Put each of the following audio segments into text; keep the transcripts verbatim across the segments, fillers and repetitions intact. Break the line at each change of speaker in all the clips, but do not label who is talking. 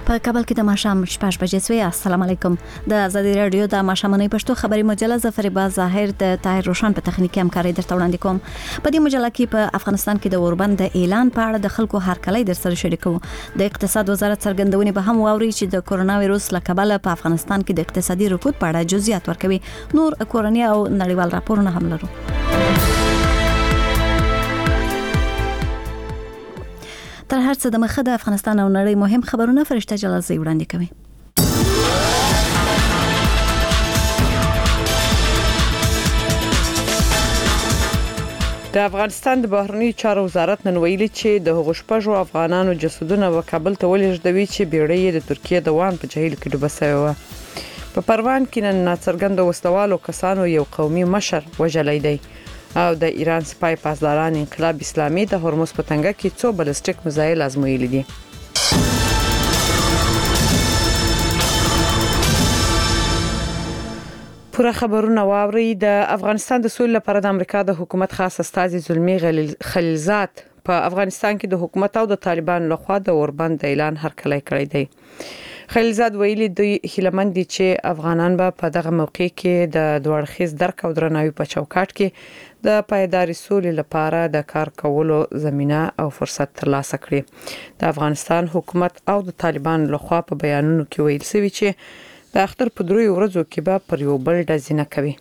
په کابل کې د ماښام شپږ بجې سوې. السلام علیکم. د آزادي رادیو د ماښامنۍ پښتو خبري مجله ظفربا ظاهر د طاهر روشن په تخنیکي همکاري درته وړاندې کوم. په دې مجله کې په افغانستان کې د اوربند د اعلان په اړه د خلکو هرکلی در سره شریکو. د اقتصاد وزارت څرګندونې به هم واوري چې د کورونا وایروس له کبله په افغانستان کې د اقتصادي رکود په اړه جزئیات ورکوي. نور کورنۍ او نړیوال راپورونه هم لرو. تر هر څه د مخه د افغانستان او نړۍ مهم خبرونه فرشته جلالزی وړاندې کوي.
د افغانستان د بهرنی چارو وزارت نن ویلي چې د هغو شپږو افغانانو جسدونه په کابل ته ولېږدوي چې بیړۍ د ترکیه د وان په جهیل کې ډوبه شوې وه. په پروان کې نن ناڅرګند وسلوالو کسانو یو قومي مشر وژلی دی او د ایران سپای پاسداران انقلاب اسلامي د هرمز په تنګه کې څو بالستیک میزایل ازمویلي دي. پوره خبرونه واوري. د افغانستان د سولې لپاره د امریکا د حکومت خاص استازي زلمی خلیلزاد په افغانستان کې د حکومت او د طالبانو لخوا د اوربند د اعلان هرکلی کړی دی. خلیلزاد ویلي دوی هیلمن دي چې افغانان به په دغه موقع کې د دوړخیز درک او درناوي په چوکاټ کې د پایداري سولې لپاره د کار کولو زمينه او فرصت ترلاسه کړي. د افغانستان حکومت او د طالبانو لخوا په بیانونو کې ویل شوی چې د اختر په دروي ورځو کې به پر یو بل ډزنه کوي.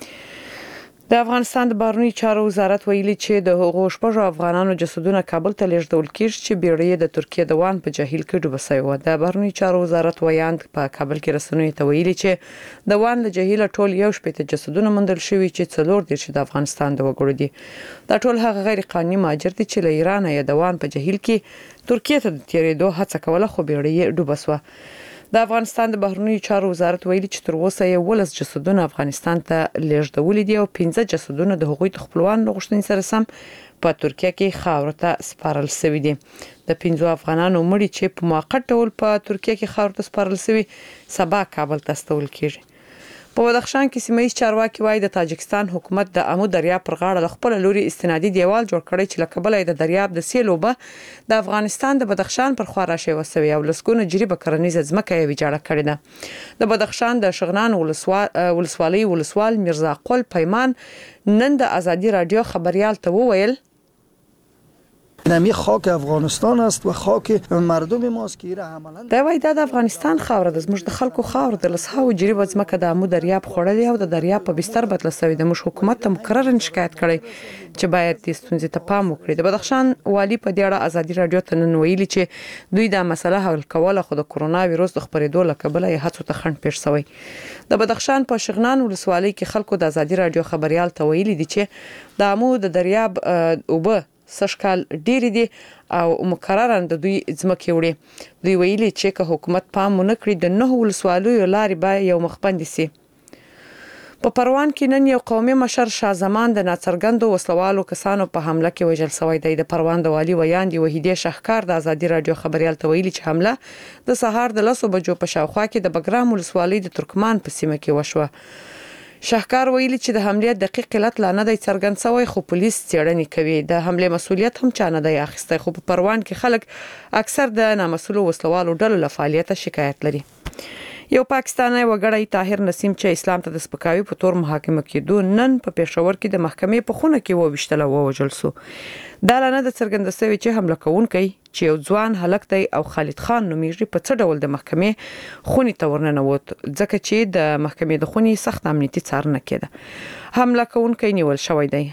د افغانستان د بهرنی چارو وزارت ویلي چې د هغو شپږو افغانانو جسدونه کابل ته لیږدول کیږي چې بیړۍ د ترکیه د وان په جهیل کې ډوبه شوې و. د بهرنی چارو وزارت ویاند په کابل کې رسنیو ته ویلي چې د وان له جهیل ټول یو شپږ جسدونه موندل شوي چې څلور دي چې د افغانستان د وګړو دي. دا ټول هغه غیر قانوني مهاجر دي چې له ایران یا د وان په جهیل کې ترکیه ته د تیریدو هڅه کوله خو بیړۍ ډوبه شوه. د افغانستان د بهرنی چارو وزارت ویلي چې تر اوسه یې ولس جسدونه افغانستان ته لیږدول دي او پنځه جسدونه د هغوی د خپلوان غوښتنې سره سم په ترکیه کې خاور ته سپارل شوی دي. د پنځو افغانانو مړي چې په موقت ډول په ترکیه کې خاور ته سپارل شوی سبا کابل ته استول کیږي. په بدخشان کې سیمایي چارواکي وايي د تاجکستان حکومت د امو دریاب پر غاړه د خپل لوري استنادي دیوال جوړ کړی چې لکبل د دریاب د سیلوبه د افغانستان د بدخشان پر خوا راشي وسوي او لسګونه جریبه کرنیزه ځمکه یې ویجاړه کړې ده. د بدخشان د شغنان ولسوالۍ ولسوال میرزا قل پیمان نن د آزادي رادیو خبريال ته وویل
نمی خاک افغانستان است و خاک مردم ماست که ایره عملاً
دا وای د افغانستان خاور د زموږ د خلکو خاور د لسهاو جریبه ځمکه د امو دریاب خوړلې او د دریاب په بستر بدل شوی د مش حکومت ته مکرر شکایت کړي چې باید د ستونزې ته پام وکړي. د بدخشان والی په دې اړه آزادي رادیو ته نن ویلي چې دوی دا مسله حل کوله خو د کورونا وایروس د خپرېدو لکبله یې هڅو ته خنډ پیښ شوی. د بدخشان په شغنان ولسوالۍ کې خلکو د آزادي رادیو خبريال ته ویلي دي چې د امو د دریاب اوبه سشکال ډیر دي او مکررن د دوی ځمکې وړي. دوی ویلي چې که حکومت پام ونه کړي د نه ولسوالیو لارې به یو مخبند سي. په پروان کې نن یو قومي مشر شاه زمان د ناڅرګندو وسلوالو کسانو په حمله کې وژل شوی دی. د پروان د والی ویاندې وحیدې شهکار د آزادي رادیو خبريال ته ویلي چې حمله د سهار د لسو بجو په شاوخوا کې د بګرام ولسوالۍ د ترکمان په سیمه کې وشوه. شهکار ویلي چې د حمله دقیق علت لا نه دی څرګند شوی خو پولیس څېړنې کوي. د حمله مسؤلیت هم چا نه دی اخیستی خو په پروان کې خلک اکثر د نامسؤلو وسلوالو ډلو له فعالیت شکایت لري. یو پاکستانی وګړی طاهر نسیم چې اسلام ته د سپکاوي په تور محاکمه کېدو نن په پېښور کې د محکمې په خونه کې وویشتل او وژل شو. دا لنه د څرګند شوی چې حمله کوونکی چې یو ځوان هلک دی او خالد خان نومیږي په څه ډول د محکمې خونې ته ورننوت ځکه چې د محکمې د خونې سخت امنیتي څارنه کېده. حمله کوونکی نیول شوی دی.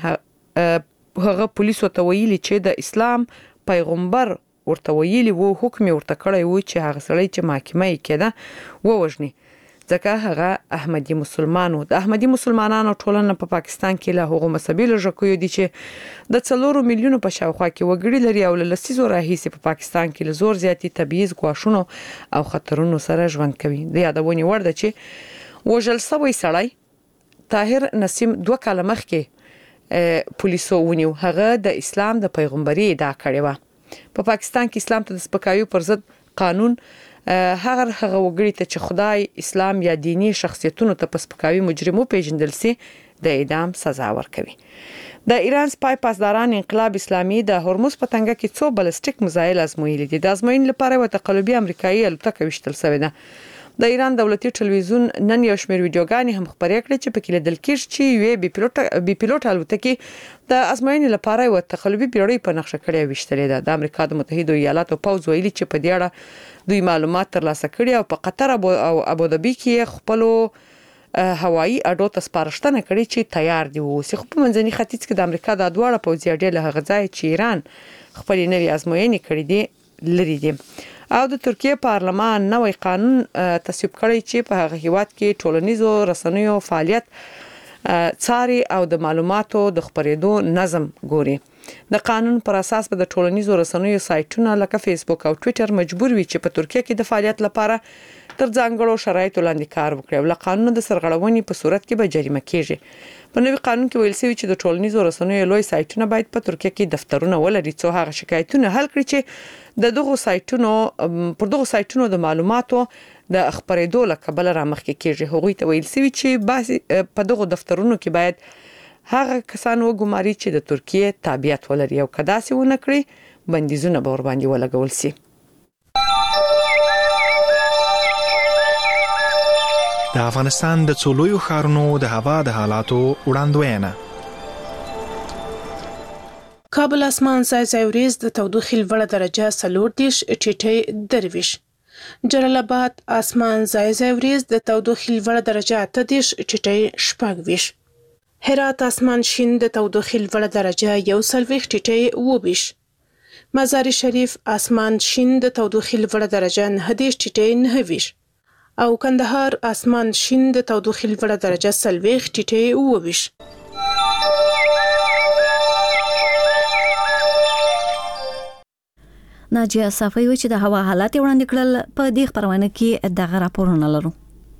هغه پولیسو ته ویلي چې د اسلام پیغمبر ورته ویلي وو حکم ورته کړی وو چې هغه سړی چې محاکمه یې کېده ووژني ځکه هغه احمدي مسلمانو. د احمدي مسلمانانو ټولنه په پاکستان کې له هغو مذهبي لږکیو دي چې د څلورو میلیونو په شاوخوا کې وګړي لري او له لسیزو راهیسې په پاکستان کې له زور زیاتې تبعیض ګواښونو او خطرونو سره ژوند کوي. د یادونې وړ ده چې وژل شوی سړی طاهر نسیم دوه کاله مخکې پولیسو ونیو. هغه د اسلام د پیغمبري ادعا کړې وه. په پاکستان کې اسلام ته د سپکاوي پر ضد قانون هغه هغه وګړي ته چې خدای اسلام یا دینی شخصیتونو ته په سپکاوي مجرمو پیژندل سي د اعدام سزا ورکوي. د ایران سپای پاسداران انقلاب اسلامي د هرمز په تنګه کې څو بالستیک میزایل ازمویلي دي. د ازموینې لپاره یو تقلبي امریکایي الوتکه وشتل شوې ده. د ایران دولتي ټلویزیون نن یو شمېر ویډیوګانې هم خبرې کړې چې پکې لیدل کېږي چې یو بي پیلوټ بي پیلوټ الوتکه د ازموینې لپاره یو تقلبي بیړۍ په نقشه کړې وشتلې ده. د امریکا د متحده ایالاتو پوځ ویلي چې په دې اړه دوی معلومات ترلاسه کړي او په قطر او ابوظبي کې خپل هوایي اډو ته سپارښتنه کړې چې تیار دي اوسي. خو په منځني ختیځ کې د امریکا د دواړه پوځي اډې له هغه ځای چې ایران خپل نوي ازموینې کړې دي لري دي. او د ترکیه پارلمان نوې قانون تصویب کړی چې په هغه هیواد کې ټولنیزو رسنیو فعالیت څاري او د معلوماتو د خپرېدو نظم ګوري. د قانون پر اساس به د ټولنیزو رسنیو سایټونه لکه فیسبوک او ټوئیټر مجبور وي چې په ترکیه کې د فعالیت لپاره تر ځانګړو شرایطو لاندې کار وکړي او له قانون د سرغړونې په صورت کې به جریمه کیږي. په نوي قانون کې ویل شوی چې د ټولنیزو رسنیو لوی سایټونه باید په ترکیه کې دفترونه ولري څو هغه شکایتونه حل کړي چې د دغه سایټونو پر دغه سایټونو د معلوماتو د خبرېدو لکبل را مخکې کیږي. هغوی ته ویل شوی چې بعضی په دغه دفترونو کې باید هغه کسان وګماري چې د ترکیه تابعیت ولري او کدا سي ونه کړی بندیزونه به ور باندې ولګول شي.
د افغانستان د څولویو ښارونو د هوا د حالاتو وړاندوینه.
کابل اسمان ځای ځای وریځ د تودوخې لوړه درجه څلور دېرش ټیټۍ درویش. جلال آباد اسمان ځای ځای وریځ د تودوخې لوړه درجه اته دېرش ټیټۍ شپږ ویش. هرات اسمان شین د تودوخې لوړه درجه یو څلوېښت ټیټۍ اووه ویش. مزار شریف اسمان شین د تودوخې لوړه درجه نهه دېرش ټیټۍ نهه ویش. او کندهار اسمان شین د تودوخې لوړه درجه څلوېښت ټیټۍ اووه ویش.
ناجیه صافی و چې د هوا حالات وړاندې کړل. په دې خبرونه کې دغه راپورونه لرو.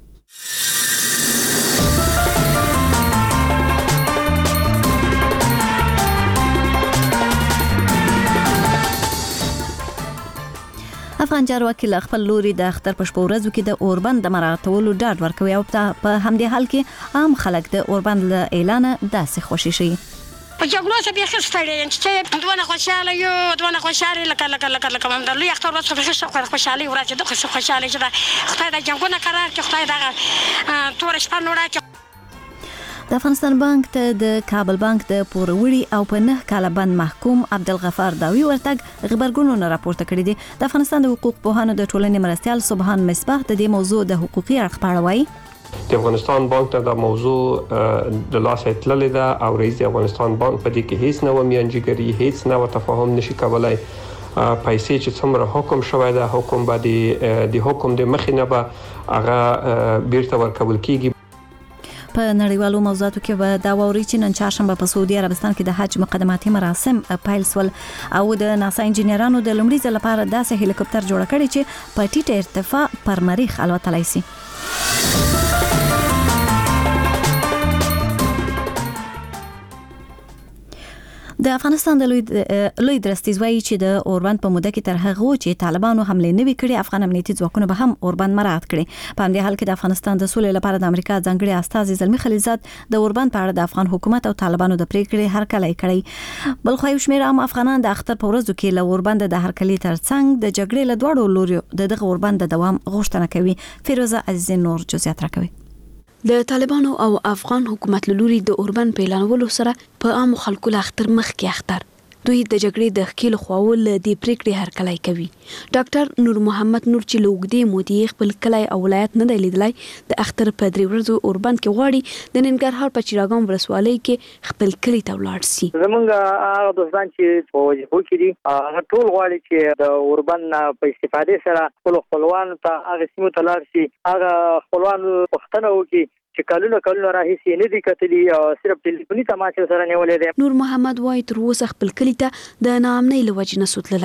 افغان چارواکي له خپل لوري د اختر په شپه ورځو کې د اوربند د مراعاتولو ډاډ ورکوي او په همدې حال کې عام خلک د اوربند له اعلان داسې خوشي شي.
په جګړو سره به خستړي چې دوه خوشاله یو دوه خوشاله لکه لکه لکه لکه هم د لوی اختر ورځ په خسته خوشالي ورځ د خوشاله چې خدای د جنگونو قرار کې خدای دغه تور شپه نوړه چې
د افغانستان بانک ته د کابل بانک د پوروړي او په نه کاله بند محکوم عبدالغفار داوی ورتګ خبرګونونه راپورته کړي دي. د افغانستان د حقوق پوهانو د ټولنې مرستيال سبحان مصباح د دې موضوع د حقوقي اړخ په اړه وایي.
د افغانستان بانک ته د موضوع د لاسه تللې ده او رئیس د افغانستان بانک په دې کې هیڅ نه و میانجیګری هیڅ نه و تفاهم نشي کولای. پیسې چې څومره حکم شوی ده حکم باندې د حکم د مخې نه به هغه بیرته ورکول کیږي.
په نړیوالو موضوعاتو کې به دا ووري چې نن چهارشنبه په سعودي عربستان کې د حج مقدماتي مراسم پیل شول او د ناسا انجنیرانو د لومړي ځل لپاره داسې هلیکوپټر جوړ کړی چې په ټیټه ارتفاع پر مریخ الوتلای شي. د افغانستان د لوی لوی درستیز وایي چې د اوربند په موده کې تر هغه چې طالبانو حمله نه وکړي افغان امنیتي ځواکونه به هم اوربند مراعات کړي. په همدې حال کې د افغانستان د سولې لپاره د امریکا ځانګړي استازي زلمی خلیلزاد د اوربند په اړه د افغان حکومت او طالبانو د پریکړې هرکلی کړی. بل خو یو شمېر عام افغانان د اختر په ورځو کې له اوربند د هرکلی ترڅنګ د جګړې له دواړو لوريو د دغه اوربند د دوام غوښتنه کوي. فیروزه عزیز نور جزئیات راکوي.
د طالبانو او افغان حکومت لوري د اوربند په اعلانولو سره په عام خلکو له اختر مخ کې اختر دوی د جګړې د خکیل خواول د پریکړې هرکلی کوي. ډاکټر نور محمد نور چې لوګدې مودي خپل کلای او ولایت نه دی لیدلای د اختر په درې ورځو اوربند کې غواړي د ننګرهار په چراغام ولسوالۍ کې خپل کلی ته ولاړ شي.
زمونږ هغه دوستان چې په وجهو کې دي هغه ټول غواړي چې د اوربند په استفادې سره خپل خپلوان ته هغه سیمو ته لاړ شي هغه خپلوان پښتنه وکړي چې کلونه کلونه راهیسې نه دي کتلي او صرف ټلیفوني تماس سره نیولې ده.
نور محمد وای تر اوسه خپل کلی ته د ناامنۍ له وجې نه سوتللی.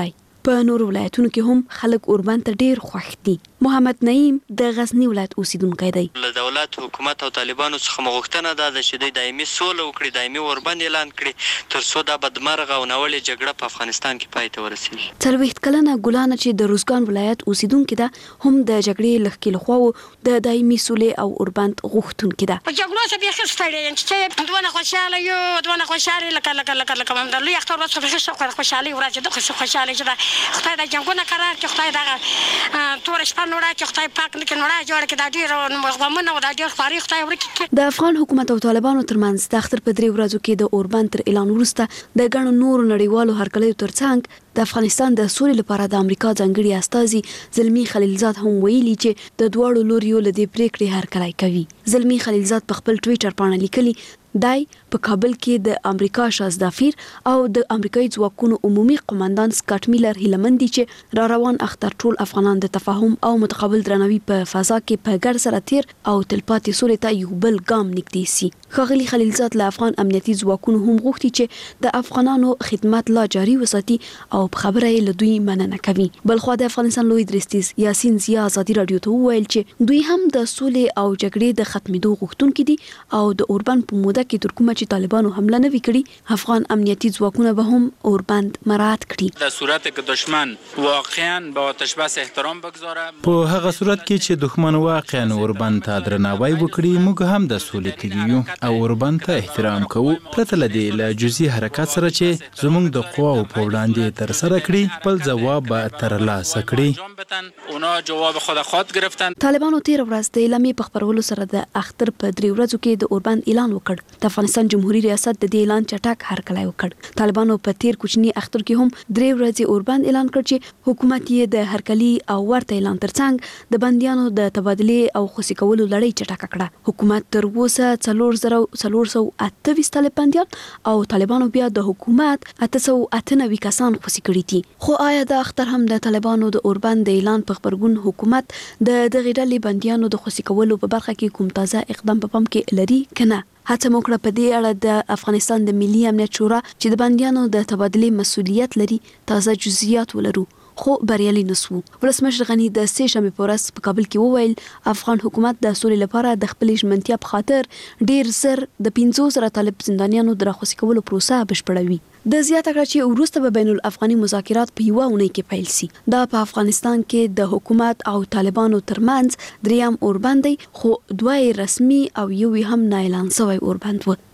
په نورو ولایتونو کې هم خلک اوربند ته ډیر خوښ دي. محمد نعیم د غزنی ولایت اوسیدونکی دی.
له دولت حکومت او طالبانو څخه مغوښتنه ده چې دوی دایمي سوله وکړي، دایمي اوربند اعلان کړي تر څو دا بدمرغه او ناوړه جګړه په افغانستان کې پای ته ورسیږي.
څلوېښت کلنه ګلانه چې د روزګان ولایت اوسیدونکې ده هم د جګړې له ښکېلو خواوو د دایمي سولې او اوربند غوښتونکې ده.
په جګړو څخه بیخي ستړی یم چې دونه خوشحاله یو دونه خوشحالي لکه لکه لکه لکه د لوی اختر ورځ بیخي خوشحالي ورځ ده، خو خوشحالي چې خدای دا جنګونه قرار کړي، خدای دغه تور شپه نوړه چې خدای پاک نه کړي نوړه جوړ کړي، دا ډېر غمونه او دا ډېر خواري خدای ورکړي.
د افغان حکومت او طالبانو ترمنځ د اختر په درې ورځو کې د اوربند تر اعلان وروسته د ګڼو نورو نړیوالو هرکلیو ترڅنګ د افغانستان د سولې لپاره د امریکا ځانګړي استازي زلمی خلیلزاد هم ویلي چې د دواړو لوریو له دې پریکړې هرکلی کوي. زلمی خلیلزاد په خپل ټویټر باندې لیکلي دای په کابل کې د امریکا شازدافیر او د امریکایي ځواکونو عمومي قومندان سکاټ میلر هیلمندي چې را روان اختر ټول افغانان د تفاهم او متقابل درناوي په فضا کې په ګډ سره تیر او تلپاتې سولې ته یو بل ګام نږدې سي. ښاغلي خلیلزاد له افغان امنیتي ځواکونو هم غوښتي چې د افغانانو خدمت لا جاري وساتي او په خبره یې له دوی مننه کوي. بلخوا د افغانستان لوی درستیز یاسین زیا ازادي رادیو ته وویل چې دوی هم د سولې او جګړې د ختمېدو غوښتونکي دي او د اوربند په موده کې تر کومه چې طالبانو حمله نه وی کړي افغان امنیتي ځواکونه به هم اوربند مراعات کړي.
در صورت که دشمن واقعا با آتش بس احترام بگذاره،
په هغه صورت کې چې دښمن واقعا اوربند ته درناوی وکړي، موږ هم د سولې تږي یو او اوربند ته احترام کوو، پرته له دې له جزئي حرکت سره چې زموږ د قواو په وړاندې تر سره کړي خپل جواب به ترلاسه کړي.
اونا جواب خود خود گرفتن.
طالبانو تیر ورځ د اعلامیې په خپرولو سره د اختر په درې ورځو کې د اوربند اعلان وکړ. د افغانستان جمهوریت ریاست د دې اعلان چټک هرکلی وکړ. طالبانو په تیر کوچني اختر کې هم درې ورځې اوربند اعلان کړ چې حکومت یې د هرکلي او ورته اعلان ترڅنګ د بندیانو د تبادلې او خوشي کولو لړۍ چټکه کړه. حکومت تر اوسه څلور زره څلور سوه اته ویشت طالب بندیان او طالبانو بیا د حکومت اته سوه اته نوي کسان خوشي کړي دي. خو آیا د اختر هم د طالبانو د اوربند د اعلان په خبرګون حکومت د دغې ډلې بندیانو د خوشي کولو په برخه کې کوم تازه اقدام په پام کې لري کنه؟ هڅه مو کړه په دې اړه د افغانستان د ملي امنیت شورا چې د بندیانو د تبادلې مسؤلیت لري تازه جزئیات ولرو، خو بریالي نسو. ولسمشر غني د سې شنبې په ورځ په کابل کې وویل افغان حکومت د سولې لپاره د خپلې ژمنتیا په خاطر ډیر زر د پنځوس زره طالب زندانیانو د راخوشي کولو پروسه بشپړوي. د زیاته کړه چې وروسته به بین الافغاني مذاکرات په یوه اونۍ کې پیل سي. دا په افغانستان کې د حکومت او طالبانو ترمنځ دریم اوربند دی، خو دوه رسمي او یو هم نه اعلان شوی اوربند و.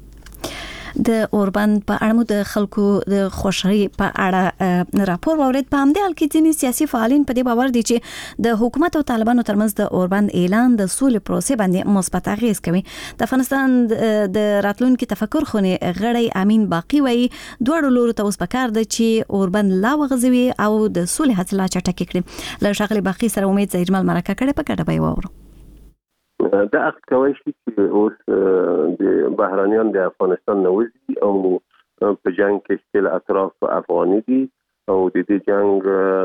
د اوربند په اړه مو د خلکو د خوشحالي په اړه راپور واورید. په همدې حال کې ځینې سیاسي فعالین په دې باور دي چې د حکومت او طالبانو ترمنځ د اوربند اعلان د سولې پروسې باندې مثبت اغیز کوي. د افغانستان د راتلونکي تفکر خونې غړی امین باقی وایي دوه لورو ته اوس پکار ده چې اوربند لا وغځوي او د سولې هڅې لا چټکې کړي. له ښاغلي باقی سره امید زهرمل مرکه کړې په ګډه به واورو.
دا اخت کوي چې اوس د بهرانيان د افغانستان نوځي او په جنگ کې ټول اطراف افغاني دي او د دې جنگ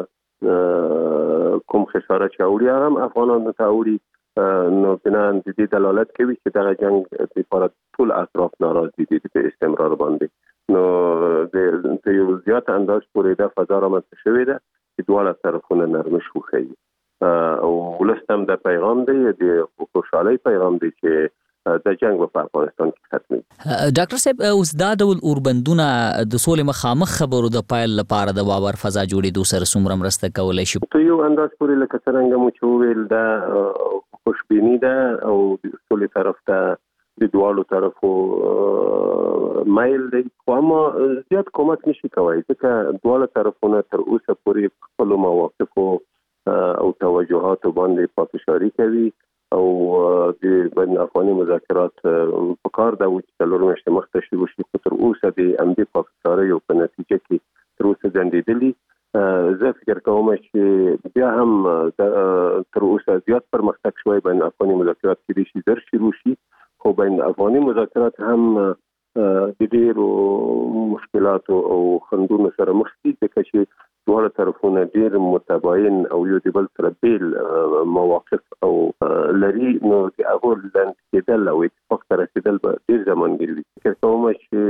کوم خساره چې اوري هم افغانانو ته اوري، نو بنا د دې دلالت کوي چې دا جنگ لپاره ټول اطراف ناراضي دي په استمرار باندې. نو د یو زیات انداز پورې د فضا رامنځته شوې ده چې دواړه طرفونه نرمش وکړي او ولستم د پیغام دی د خوشحالي پیغام دی چې د جنگ په افغانستان کې ختمي.
ډاکټر صاحب اوس دا ډول اوربندونه د سولې مخامخ خبرو د پایل لپاره د باور فضا جوړېدو سره څومره مرسته کولای شي؟
ته یو انداز پورې لکه څنګه مو چې ویل دا خوشبینی ده او د سولې طرف ته د دوالو طرفو مایل دی، خو اما زیات کومک نشي کوي ځکه دواړه طرفونه تر اوسه پورې خپل مواقفو او توجهات باندې پافشاری کوي او د بین افغاني مذاکرات په کار دا و چې څلور میاشتې مخته شروع شي، خو تر اوسه د امدي پافشاری او په نتیجه کې تر اوسه ځندېدلي. زه فکر کوم چې بیا هم تر اوسه زیات پرمختګ شوی بین افغاني مذاکرات کې شي زر شروع شي، خو بین افغاني مذاکرات هم د ډېرو مشکلاتو او خنډونو سره مخ دي ځکه چې دواړه طرفونه ډېر متباین او یو د بل سره بیل مواقف او لري، نو د هغو لاندې کېدل او اتفاق ته رسېدل به ډېر زمان ګیروي. فکر کوم چې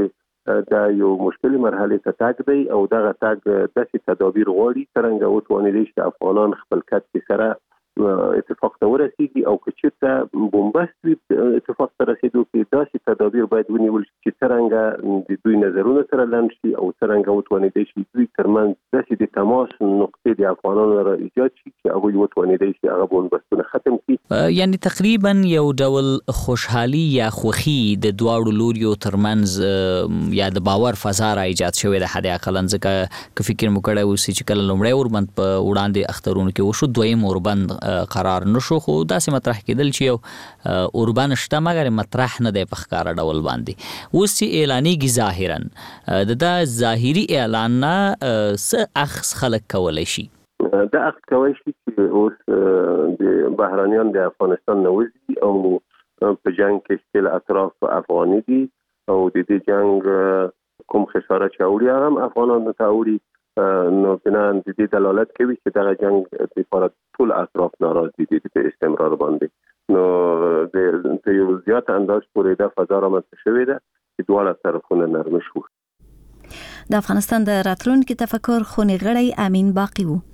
دا یو مشکلي مرحله ته تاګ دی او دغه تاګ داسې تدابیر غواړي څنګه وتوانیدي چې افغانان خپل کټ سره اتفاق ته ورسیږي او که چېرته بومبست وي اتفاق ته رسېدو کې داسې تدابیر باید ونیول شي چې څرنګه د دوی نظرونه سره لنډ شي او څرنګه وتوانیدی شي دوی ترمنځ داسې د تماس نقطې د افغانانو را ایجاد شي چې هغوی وتوانیدی شي هغه بومبستونه ختم کړي.
یعنی تقریبا یو ډول خوشحالي یا خوښي د دواړو لوریو ترمنځ یا د باور فضا را ایجاد شوې ده حد اقل ځکه که فکر مو کړی اوسي چې کله لومړی اوربند په وړاندې اخترونو کې وشو دویم اوربند قرار نشو خو داسې مطرح کېدل چې یو اوربند شته مګر مطرح نه دی په ښکاره ډول باندې اوس چې اعلانیږي ظاهرا د دا ظاهري اعلان نه څه اخذ خلک کولی شي؟
دا اخذ کولی شي چې اوس د بهرانیان د افغانستان نه وځي او په جنګ کې ښکېل اطراف افغاني دي او د دې جنګ کوم خساره چې اوري هغه هم افغانانو ته اوري نو بنان د دې دلالت کوي چې دغه جنگ لپاره ټول اطراف ناراض دي د استمرار باندې نو د یو زیات انداز پورې د فضا رامنځته شوې ده چې دواړه طرفونه نرم شو.
د افغانستان د راتلونکي تفکر خونی غړی امین باقی وو.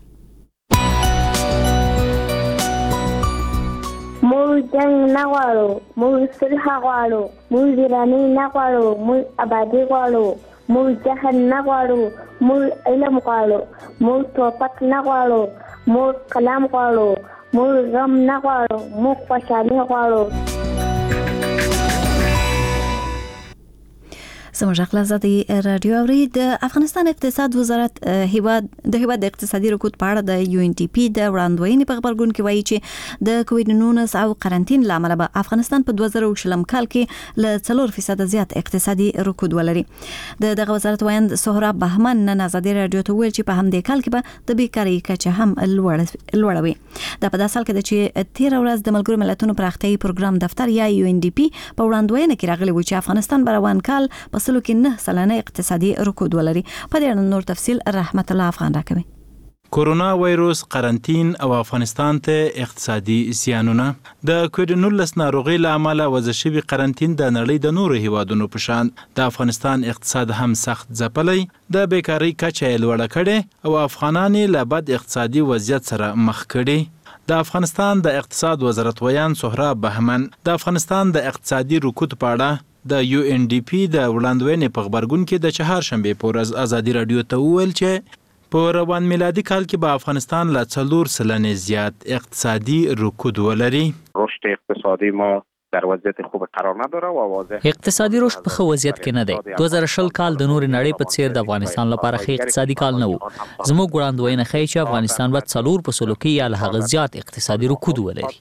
موږ جنگ نه غواړو، موږ صلح غواړو، موږ ویراني نه غواړو، موږ آبادي غواړو، موږ جهل نه غواړو، موږ علم غواړو، موږ توپک نه غواړو، موږ قلم غواړو، موږ غم نه غواړو، موږ خوشحالي غواړو.
زموږ خلاصاتي رادیو اوري د افغانستان اقتصاد وزارت هیواد د هیواد د اقتصادي رکود په اړه د یو ان ډي پی د وړاندوینې په خبرګون کې وایي چې د کووډ نولس او قرنټین لامل به افغانستان په دوه زره او شلم کال کې ل څلور فیصد زیات اقتصادي رکود ولري. د دغه وزارت وایند سهراب بهمن نن ازادي رادیو ته ویل چې په همدې کال کې به د بیکاری کچه هم لوړه وي. دا په داسې حال کې ده چې تیر ورځ د ملګرو ملتونو پراختیایي پروګرام دفتر یا یو ان ډي پی په وړاندوینه کې راغلی و چې افغانستان به روان کال په سلو کې نه سلنه اقتصادي رکود ولري. په دې اړه نور تفصیل رحمت الله افغان راکوي.
کورونا وایروس قرنټین او افغانستان ته اقتصادي زیانونه د کووډ نولس ناروغي له امله وضع شوی قرنټین د نړۍ د نورو هیوادونو په شان د افغانستان اقتصاد هم سخت ځپلی د بیکاری کچه لوړه کړي او افغانان له بد اقتصادي وضعیت سره مخ کړي. د افغانستان د اقتصاد وزارت ویان سهراب بهمن د افغانستان د اقتصادي رکود په اړه د یو ان ډي پی د وړاندوینې په خبرګون کې د چهارشنبه په ورځ ازادي رادیو ته وویل چې په روان میلادي کال کې به افغانستان له څلور سلنې زیات اقتصادي رکود ولري.
رشد اقتصادی ما در وضعیت خوب قرار نداره و واضح
اقتصادي رشد په ښه وضعیت کې نه دی. دوه زره شل کال د نورې نړۍ په څیر د افغانستان لپاره ښه اقتصادي کال نه و. زموږ وړاندوینه ښیي چې افغانستان به څلور په سلو کې یا له هغه زیات اقتصادي رکود ولري.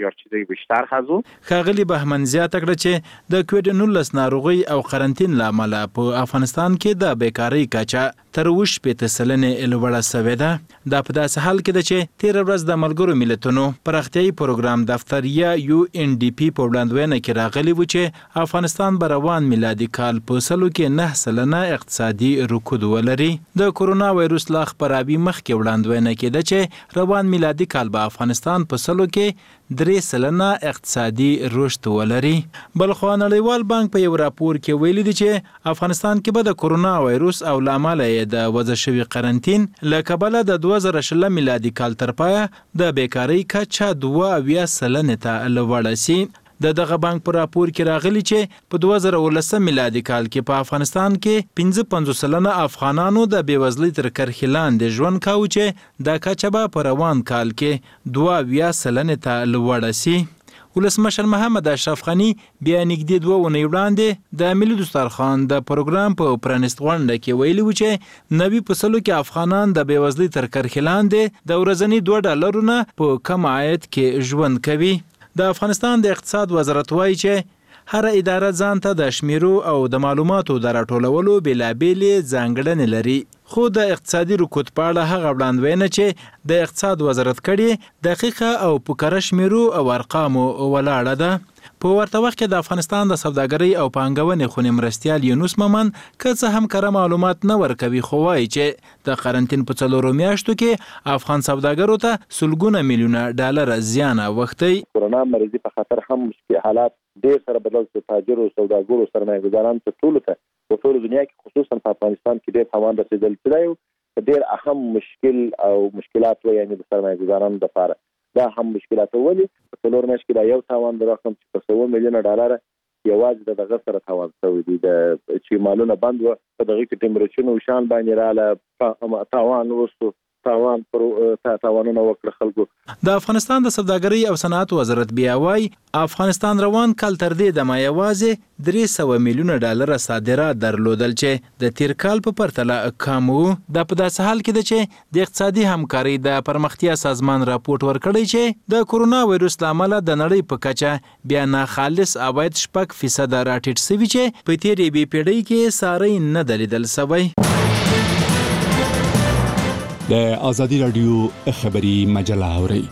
ښاغلي بهمن زیاته کړه چې د کووډ نولس ناروغي او قرنټین له امله په افغانستان کې د بیکاری کچه تر اووه شپېته سلنې لوړه سوې ده. دا په داسې حال کې ده چې تېره ورځ د ملګرو ملتونو پراختیایي پروګرام دفتر یا یو ان ډي پی په وړاندوینه کې راغلی و چې افغانستان به روان میلادي کال په سلو کې نه سلنه اقتصادي رکود ولري. د کورونا وایروس لا خپراوي مخکې وړاندوینه کې ده چې روان میلادي کال به افغانستان په سلو کې درې سلنه اقتصادي رشد ولري. بلخو نړیوال بانک په یو راپور کې ویلي دی چې افغانستان کې به د کورونا وایروس او له امله د وضع شوي قرنټین له کبله د دوه زره شل میلادي کال تر پایه د بیکاری کچه دوه اویا سلنې ته لوړه سي. د دغه بانک په راپور کې راغلی چې په دوه زره ولسم میلادي کال کې په افغانستان کې پنځه پنځوس سلنه افغانانو د بېوزلۍ تر کرښې لاندې ژوند کاوه چې دا کچه به په روان کال کې دوه اویا سلنې ته لوړه سي. ولسمشر محمد اشرف غني بیا نږدې دوه اونۍ وړاندې د ملي دسترخوان د پروګرام په پرانیست غونډه کې ویلي و چې نوي په سلو کې افغانان د بېوزلۍ تر کرښې لاندې د ورځني دوه ډالرونه په کم عاید کې ژوند کوي. د افغانستان د اقتصاد وزارت وایي چې هر اداره ځان ته د شمیرو او د معلوماتو د راټولولو بېلابېلې ځانګړنې لري. خو د اقتصادي رکود په اړه هغه وړاندوینه چې د اقتصاد وزارت کړي دقیقه او په کره شمیرو او ارقامو ولاړه ده. په ورته وخت کې د افغانستان د سوداګرۍ او پانګونې خونې مرستیال یونس مومن که څه هم کره معلومات نه ورکوي خو وایي چې د قرنټین په څلورو میاشتو کې افغان سوداګرو ته سلګونه میلیونه ډالر زیان اوښتی.
کورونا مرضي په خاطر هم مشکل حالات ډېر سره بدل شو. تاجرو سوداګرو سرمایه ګزارانو ته ټولو ته
په ټول دنیا کې خصوصا په افغانستان کې ډېر تاوان رسیدل چې دا یو ډېر اهم مشکل او مشکلات و یعنی د سرمایه‌ګزارانو لپاره دا هم مشکلات ولې په څلور میاشتو کې دا یو تاوان د رقم چې په سوه میلیونه ډالر یوازې د دغه سره تاوان شوی دی د چې مالونه بند و په دغه کې ټمبرچونو شان باندې رااله تاوان وسو تاوان پر تاوانونه وکړ خلکو.
د افغانستان د سوداګرۍ او صنعت وزارت بیا وایي افغانستان روان کال تر دې د ما یوازې درې سوه میلیونه ډالر صادرات درلودل چې د تیر کال په پرتله کم وو. دا په داسې حال کې ده چې د اقتصادي همکارۍ د پرمختیا سازمان راپورټ ورکړی چې د کورونا وایروس له امله د نړۍ په کچه بیا ناخالص عواید شپږ فیصده راټیټ سوي چې په تیرې بې پیړۍ کې ساری نه ده لیدل سوی.
د آزادی رادیو خبری مجله اوري.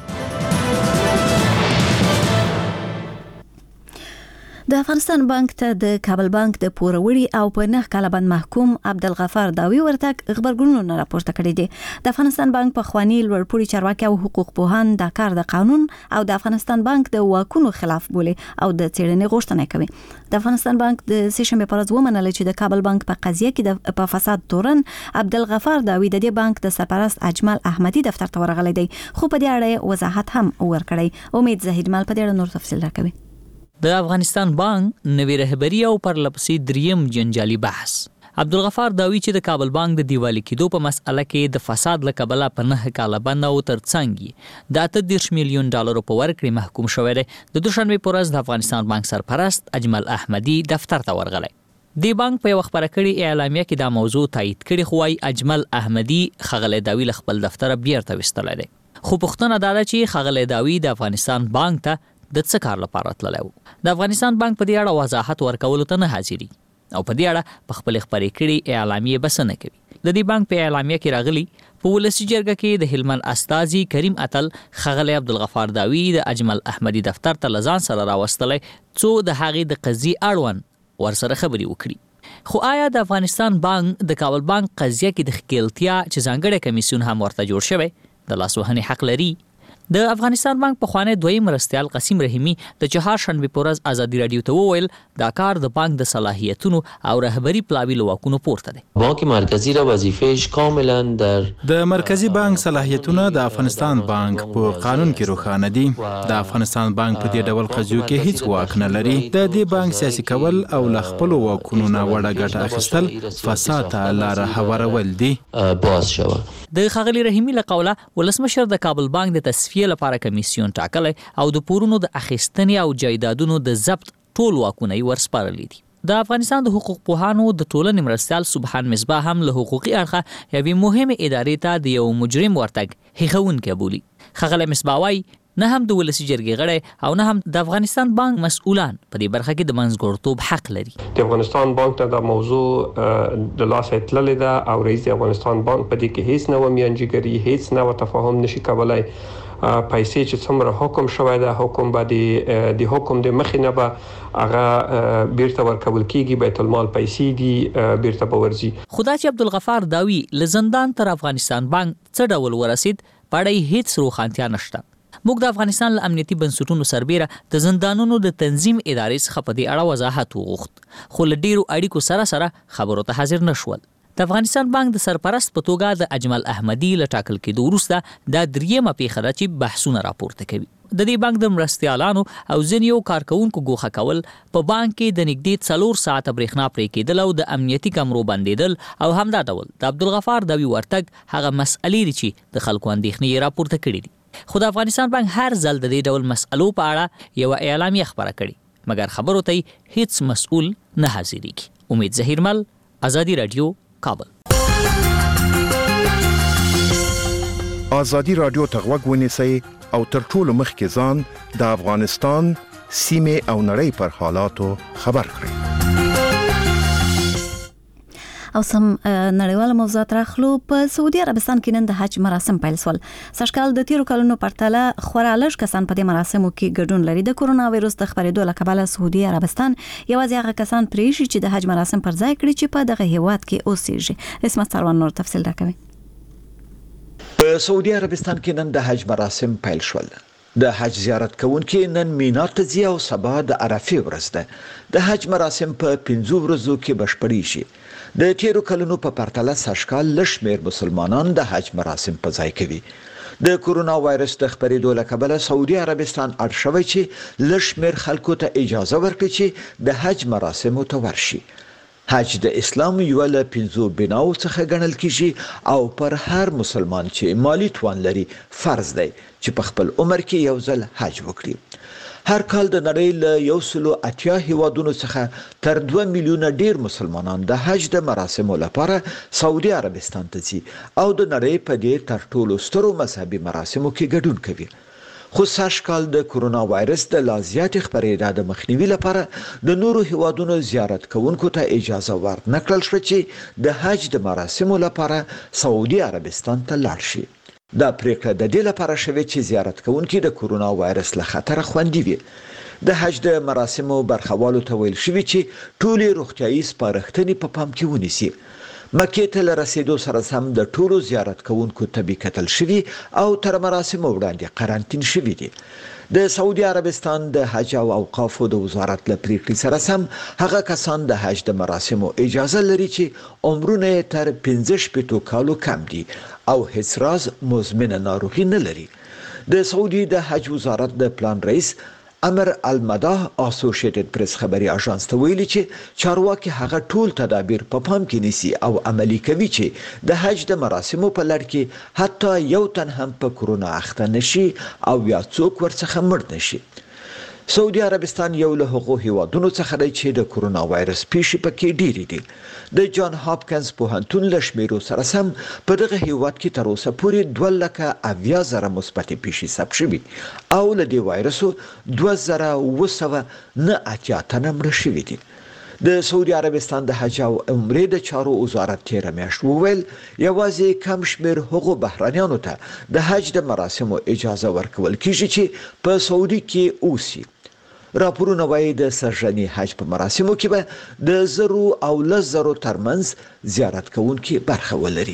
د افغانستان بانک ته د کابل بانک د پوروړي او په نه کال باندې محکوم عبدالغفار داوی ورتک خبرګونونه راپورته کړي دي. د افغانستان بانک په خواني لوړپوړي چارواکي او حقوق پوهان د کار د قانون او د افغانستان بانک د واکونو خلاف بولي او د څېړنې غوښتنه کوي. د افغانستان بانک د سیشنبه پر ورځ ومنل چې د کابل بانک په قضیه کې د په فساد تورن عبدالغفار داوی د دې بانک د سرپرست اجمل احمدي دفتر ته ورغلی دی خو په دې اړه وضاحت هم ورکړی. امید زهیر مال په دې اړه نور تفصیل راکوي.
د افغانستان بانک نوی رهبری او پرلپسې دریم جنجالي بحث. عبدالغفار داوی چې د کابل بانک د دیوالي کېدو په مسأله کې د فساد له کبله په نه کاله بند او ترڅنګ د اته دېرش میلیون ډالرو په ورکړې محکوم شوی دی. د دوشنبې په ورځ د افغانستان بانک سرپرست اجمل احمدي دفتر ته ورغلی. د بانک په یو خبره کړي اعلامیه کې دا موضوع تایید کړي خو وايي اجمل احمدي ښاغلی داوی له خپل دفتر بیرته وستلی دی. خو پوښتنه دا ده چې ښاغلی داوی د افغانستان بانک ته د څه کار لپاره تللی و. د افغانستان بانک په دې اړه وضاحت ورکولو ته نه حاضري او په دې اړه په خپل خبرې کړي اعلامیه بس نه کوي. د دې بانک په اعلامیه کې راغلي په ولسی جرګه کې د هلمند استازي کریم اتل ښاغلی عبدالغفار داوی د اجمل احمدي دفتر ته لزان سره راوستلی څو د هغې د قضیې اړوند ورسره خبرې وکړي. خو آیا د افغانستان بانک د کابل بانک قضیه کې د ښکیلتیا چې ځانګړی کمیسیون هم ورته جوړ شوی د لاسوهنې حق لري؟ د افغانستان بانک په خوانه دویم مرستیال قاسم رحیمی د چهارشنبه په ورځ آزادی رادیو ته وویل دا کار د بانک د صلاحیتونو او رهبری پلاوی لواکونو پورته دی.
بانک مرکزی را وظیفه‌اش کاملا در
د مرکزی بانک صلاحیتونه د افغانستان بانک په قانون کې روښانه دي. د افغانستان بانک په دې ډول قضیو کې هیڅ واک نه لري. د دې بانک سیاسي کول او ل خپل واکونو نه وړه ګټه اخیستل فساد ته لار هوارول دي.
باز شوه.
د خاغلی رحیمی له قوله ولسمشر د کابل بانک د تصفیه لپاره کمیسیون ټاکلی او د پورونو د اخیستنې او جایدادونو د ضبط ټول واکونه یې ورسپارلي دي. د افغانستان د حقوق پوهانو د ټولنې مرستیال سبحان مصباح هم له حقوقي اړخه یوې مهمې ادارې ته د یو مجرم ورتګ هیښوونکی بولي. ښاغلی مصباح وایي نه هم د ولسی جرګې غړی او نه هم د افغانستان بانک مسؤلان په دې برخه کې د منځګړتوب حق لري.
د افغانستان بانک ته د موضوع د لاسه تللې ده او رئیس د افغانستان بانک په دې کې هیڅ نه و میانجیګري هیڅ نه و تفاهم نشي کولای. پیسې چې څومره حکم شوی ده حکم باندې د حکم د مخې نه به هغه بیرته ورکول کیږي بیت المال پیسې دي بیرته به ورځي.
خدا چې عبدالغفار داوی له زندان تر افغانستان بانک څه ډول ورسید پړی هیڅ روښانتیا نشته. موږ د افغانستان له امنیتي بنسټونو سربیره د زندانونو د تنظیم ادارې څخه په دې اړه وضاحت وغوښت خو له ډیرو اړیکو سره سره خبرو ته حاضر نشول. د افغانستان بانک د سرپرست په توګه د اجمل احمدي له ټاکل کېدو وروسته دا دریمه پیښه ده چې بحثونه راپورته کوي. د دې بانک د مرستیالانو او ځینو کارکونکو ګوښه کول په بانک کې د نږدې څلور ساعته برېښنا پرې کېدل او د امنیتي کمرو بندېدل او همدا ډول د عبدالغفار داوی ورتګ هغه مسئلې دي چې د خلکو اندېښنې یې راپورته کړي دي. خو د افغانستان بانک هر ځل د دې ډول مسئلو په اړه یو اعلامیه خبره کړي مګر خبرو ته هیڅ مسؤل نه حاضرېږي. امید ظهیرمل، آزادی رادیو، کابل.
آزادی رادیو ته غوږ ونیسئ او تر ټولو مخکې ځان د افغانستان سیمې او نړۍ پر حالاتو خبر کړئ.
او سم نړیواله موضوعات راخلو. په سعودي عربستان کې نن د حج مراسم پیل شول. سږکال د تیرو کلونو پرتله خورا لږ کسان په دې مراسمو کې ګډون لري. د کورونا وایروس د خپرېدو له کبله سعودي عربستان یوازې هغه کسان پریږي چې د حج مراسم پر ځای کړي چې په دغه هیواد کې اوسېږي. اسمت سروان نور تفصیل راکوي.
په سعودي عربستان کې نن د حج مراسم پیل شول. د حج زیارت کوونکي نن مینا ته ځي او سبا د عرفې ورځ ده. د حج مراسم په پنځو ورځو کې بشپړي شي. د تیرو کلونو په پرتله سږکال لږ شمېر مسلمانان د حج مراسم په ځای کوي. د کورونا وایرس د خپرېدو له کبله سعودي عربستان اړ شوی چې لږ شمېر خلکو ته اجازه ورکړي چې د حج مراسمو ته ورشي. حج د اسلام یو له پنځو بناو څخه ګڼل کیږي او پر هر مسلمان چې مالی توان لري فرض دی چې په خپل عمر کې یو ځل حج وکړي. هر کال د نړۍ له یو سلو اتیا هیوادونو څخه تر دوه میلیونه ډیر مسلمانان د حج د مراسمو لپاره سعودي عربستان ته ځي او د نړۍ په دې تر ټولو سترو مذهبي مراسمو کې ګډون کوي. خو سږکال د کورونا وایرس د لا زیاتې خپرېدا د مخنیوي لپاره د نورو هیوادونو زیارت کوونکو ته اجازه ورنه کړل شوه چې د حج د مراسمو لپاره سعودي عربستان ته لاړ شي. دا پریکړه د دې لپاره شوې چې زیارت کوونکي د کورونا وایرس له خطره خوندي وي. د حج د مراسمو برخوالو ته ویل شوي چې ټولې روغتیایي سپارښتنې په پام کې ونیسي. مکې ته له رسیدو سره سم د ټولو زیارت کوونکو طبي کتل شوي او تر مراسمو وړاندې قرنطین شوي دي. د سعودي عربستان د حج او اوقافو د وزارت له پریکړې سره سم هغه کسان د حج د مراسمو اجازه لري چې عمرونه تر پنځه شپېتو کالو کم دي او هیڅ راز مزمنه ناروغي نه لري. د سعودي د حج وزارت د پلان رئیس امر المداح اسوسییټډ پریس خبري اژانس ته ویلي چې چارواکي هغه ټول تدابیر په پام کې نیسي او عملی کوي چې د حج د مراسمو په لړ کې حتی یو تن هم په کورونا اخته نشي او یا څوک ورڅخه مړ نشي. سعودي عربستان یو له هغو هیوادونو څخه دی چې د کورونا وایرس پیښې پکې ډېرې دي. د جان هاپکنز پوهنتون له شمیرو سره سم په دغه هیواد کې تر اوسه پورې دوه لکه اویا زره مثبتې پیښې ثبت شوي او له دې وایرسو دوه زره اوه سوه نه اتیا تنه مړه شوي دي. د سعودي عربستان د حج او عمرې د چارو وزارت تیره میاشت وویل یوازې کم شمېر هغو بهرانیانو ته د حج د مراسمو اجازه ورکول کیږي چې په سعودي کې اوسي. راپورونه وایي د سږني حج په مراسمو کې به د زرو او لس زرو ترمنځ زیارت کوونکي برخه ولري.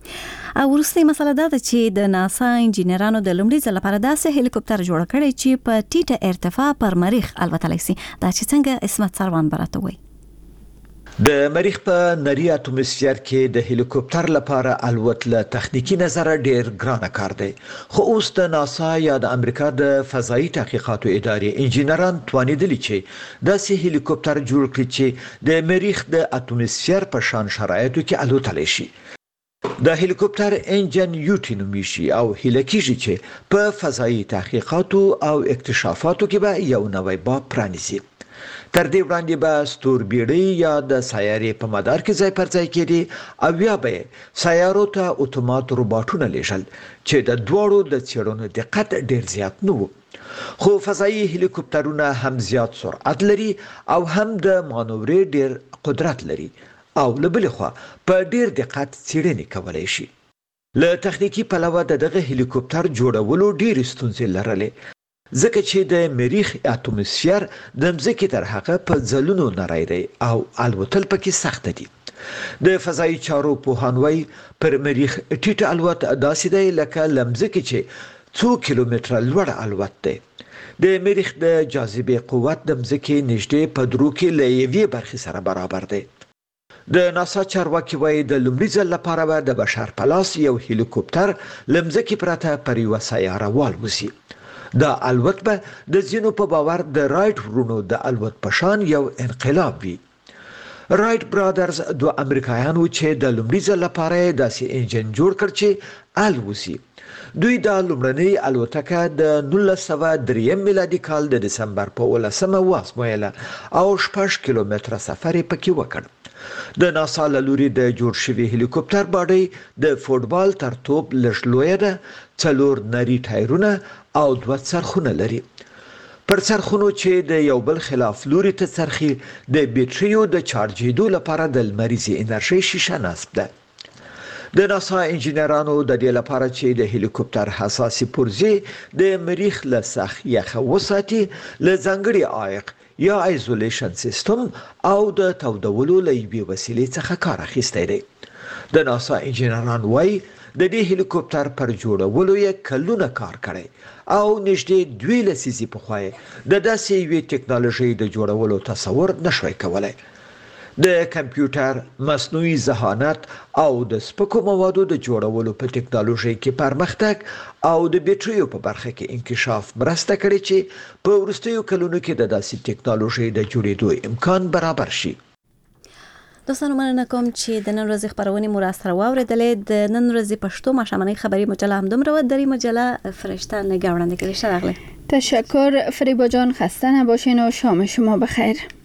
او وروستۍ مسله دا ده چې د ناسا انجینرانو د لومړي ځل لپاره داسې هلیکوپټر جوړ کړی چې په ټیټه ارتفاع پر مریخ الوتلی سي. دا چې څنګه اسمت سروان براته وایي.
د مریخ په نري اټموسفیر کې د هلیکوپټر لپاره الوت له تخنیکی نظر ډیر ګرانه کار دی. خو اوس د ناسا یا د امریکا د فضایي تحقیقاتو ادارې انجینران توانیدلی چې داسې هلیکوپټر جوړ کړي چې د مریخ د اټموسفیر په شان شرایطو کې الوتلی شي. د هلیکوپټر انجن یوټی نومیږي او هیله کیږي چې په فضایي تحقیقاتو او اکتشافاتو کې به یو نوی باب پرانیزي. تر دې وړاندې به ستوربیړۍ یا د سیارې په مدار کې ځای پر ځای کېدي او یا به سیارو ته اتومات روباټونه لیږل چې د دواړو د څېړنو دقت ډیر زیات نه و. خو فضایي هلیکوپټرونه هم زیات سرعت لري او هم د مانورې ډیر قدرت لري او له بلې خوا په ډیر دقت څېړنې کولی شي. له تخنیکی پلوه د دغه هلیکوپټر جوړولو ډېرې ستونزې لرلې ځکه چې د مریخ اټموسفیر د مځکې تر هغه په ځلونو نری دی او الوتل پکې سخت دي. د فضایي چارو پوهان وایي پر مریخ ټیټ الوت داسې دی لکه له مځکې چې څو کیلومتره لوړ الوت دی. د مریخ د جاذبې قوت د مځکې نږدې په درو کې له یوې برخې سره برابر دی. د ناسا چارواکي وایي د لومړي ځل لپاره به د بشر په لاس یو هلیکوپټر له مځکې پرته پر یوه سیاره والوزي. دا الوت به د ځینو په باور د رایټ ورونو د الوت په شان یو انقلاب وي. رایټ برادرز دوه امریکایانو چې د لومړي ځل لپاره داسې انجن جوړ کړ چې الوزي. دوی دا لومړنۍ الوتکه د نولس سوه دریم میلادي کال د دسمبر په اوولسمه وازمویله او شپږ کیلومتره سفر یې پکې وکړ. د ناسا له لوري د جوړ شوي هلیکوپټر باډۍ د فوټبال تر توپ لږ لویه ده، څلور نري ټایرونه او دوه څرخونه لري. پر څرخونو چې د یو بل خلاف لوري ته څرخي د بیټریو د چارجېدو لپاره د لمریزې انرژۍ شیشه نصب ده. د ناسا انجینرانو د دې لپاره چې د هلیکوپټر حساسې پرزې د مریخ له سخت یخه وساتي له ځانګړي عایق یا ایزولیشن سیستم او د تودولو له یوې وسیلې څخه کار اخیستی دی. د ناسا انجینران وایي د دې هلیکوپټر پر جوړولو یې کلونه کار کړی او نږدې دوه لسیزې پخوا د داسې یوې ټکنالوژي د جوړولو تصور نشوي کولای. د کمپیوټر، مصنوعي ذهانت او د سپکو موادو د جوړولو په ټکنالوژي کې پرمختګ او د بیټریو په برخه کې انکشاف مرسته کړې چې په وروستیو کلونو کې د داسې ټکنالوژي د جوړېدو امکان برابر شي.
دوستانو مننه کوم چې د نن ورځې خبرونه مو راسره واوریدلې. د نن ورځې پښتو ماشامنۍ خبری مجله هم دومره و. دری مجله فرشته نگه وړاندې کړې. شرغله
تشکر فریبا جان، خسته نباشین و شام شما بخیر.